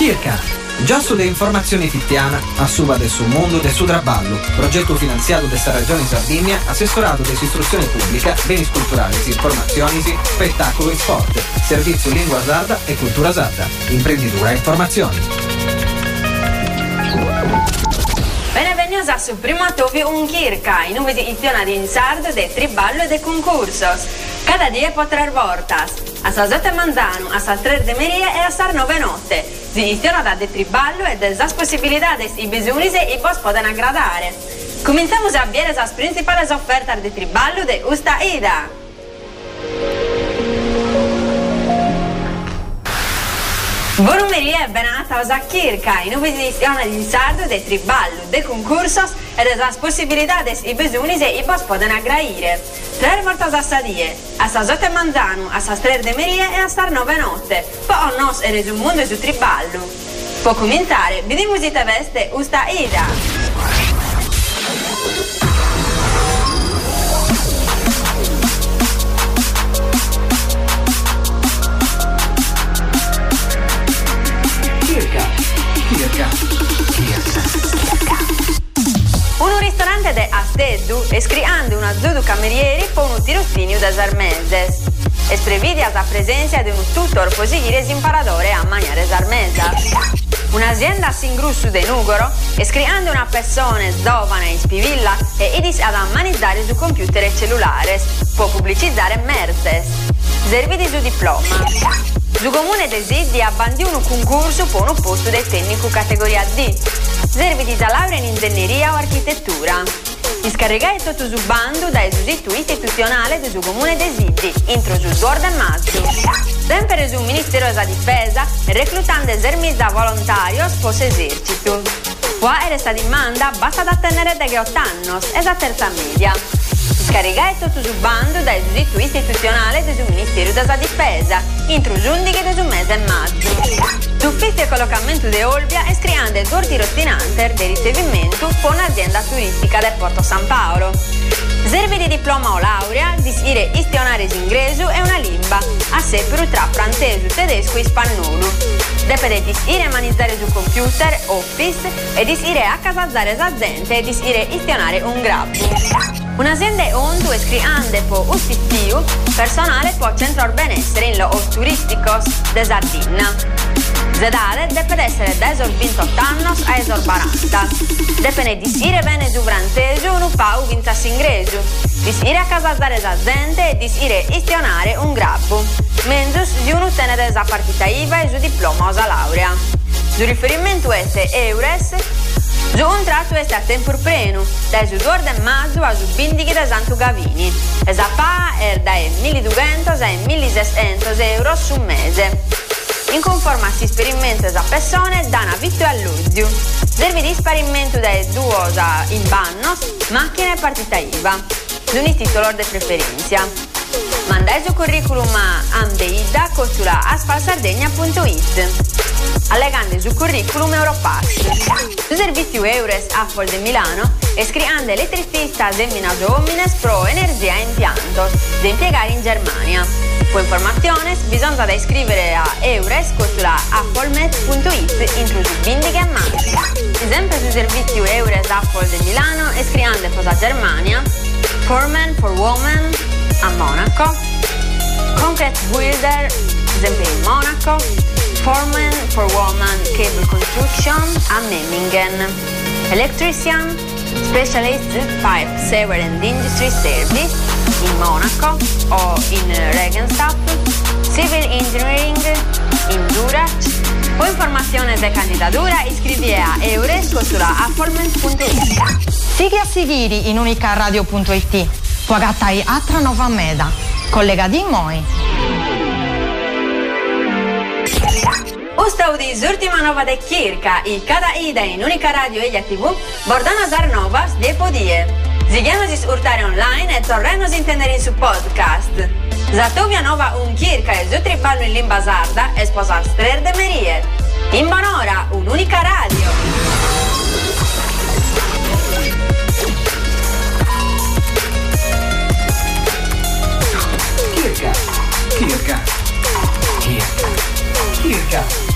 Kirka, già sulle informazioni fittiana, a suba del suo mondo del suo traballo, progetto finanziato desta Regione Sardegna, assessorato dell'istruzione pubblica, beni culturali, informazioni, spettacolo e sport, servizio lingua sarda e cultura sarda, imprenditura e informazioni. Benvenuti a su primo tovi un Kirka, in nuove edizioni in sardo del triballo e dei concursos. Cada dia po 3 voltas, a sa 7 manzano, a sa 3 de meria e a sa 9 notte. Si iniziano da de triballo e de las possibilidades i bisogni e vos poden agradare. Cominciamo a vedere las principales ofertas de triballo de usta ida. Buonumeria e benata a Kirka, in nuove edizioni in sardo de triballo, de concursos e de las possibilidades i bisogni e vos poden agradare. 3 volte a sadie, a sa 8 manzano, a sa 3 de meria e a sa 9 notte. Poi nos eres un mondo su triballo. Può commentare, vediamo se te veste usta ida. Un ristorante de Asteddu e scriando una zodu camerieri con un tirocínio das armeses. Es previdia la presenza di un tutor posiguires imparadore a mangiare armesa. Un'azienda singrussu de Nugoro e scriando una persona giovane in spivilla e idis ad ammanizzare su computer e cellulares. Può pubblicizzare merzes. Servidi su diploma. Su comune desiddi abbandi un concorso per un posto del tecnico categoria D. Servi da laurea in ingegneria o architettura. Scaricare tutto su bando dai sito istituzionale del comune desiddi, intro su Gorda Mazzu. Sempre su Ministero della Difesa, reclutando esermi da volontarios post esercito. Qua era sta domanda, basta da tenere da 8 anni, e da terza media. Scaricare tutto su bando dal sito istituzionale del Ministero della Difesa, intro su 11 del mese e mazzo. L'ufficio e collocamento di Olbia è scriando il tiroccinante di ricevimento con un'azienda turistica del Porto San Paolo. Serve di diploma o laurea, di sire istionare ingreso e una lingua, a seppero tra francese, tedesco e spagnolo. Deve di sire manizzare su computer, office e di sire a casazzare l'azienda e di sire istionare un grabbo. Un'azienda ondu e scriande po ustistiu personale po centro benessere in lo turisticos de Sardegna. Zedale deve essere da esor 28 anni a esor 40. Deve disire bene su francese un pau vintas ingreso. Disire a casazzare l'azienda e disire istionare un grabbo. Menzus di uno tenere la partita IVA e su diploma o sa laurea. Su riferimento esse eures su un tratto è a tempo pieno, da su 2 e mezzo a su 20 da Santo Gavini. E la paga è da 1.200 a 1.600 euro su mese. In conforma si sperimenta da persone da una vitto all'udio. Serve di sperimento da 2 in banno, macchine e partita IVA. L'uni titolo di preferenza. Mandai su curriculum a amdeida costula asfalsardegna.it. Allegando su curriculum Europass. Su servizio Eures Affol de Milano e scriando elettricista de Minas Homines pro energia e impianto da impiegare in Germania. Per informazioni bisogna da iscrivere a eures-affolmet.it intro su Bindiche e Manzi. Sempre su servizio Eures Affol de Milano e scriando cosa Germania, Foreman for Women a Monaco, Concrete Builder, esempio in Monaco, Foreman for Women Cable Construction a Memmingen, Electrician, Specialist Pipe Sewer and Industry Service in Monaco o in Regensburg, Civil Engineering in Durach. O informazione di candidatura iscrivi a eures-affolment.it. Sighi a Sigiri in unicaradio.it. Pogatai Atra Nova Meda. Collega di Moi. Ustaudis ultima nova de Kirka i cada ida in Unica Radio e TV bordano zar novas de podie. Zighianos urtare online e torrenos intendere in su podcast. Zatovia nova un Kirka e zutri ballo in limba sarda e sposar strer de merie. In bonora un'unica radio. Kirka.